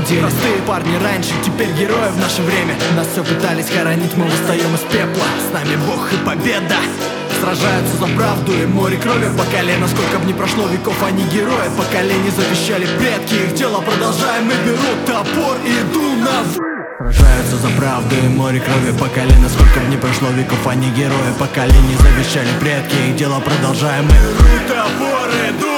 деле. Простые парни раньше, теперь герои в наше время. Нас все пытались хоронить, мы восстаем из пепла. С нами Бог и победа. Сражаются за правду и море крови по колено. Сколько б ни прошло веков, они герои. Поколений завещали предки, их дело продолжаем. Мы берут топор и иду на Сражаются за правду и море крови по колено. Сколько б ни прошло веков, они герои. Поколений завещали предки, их дело продолжаем. Мы берут топор и иду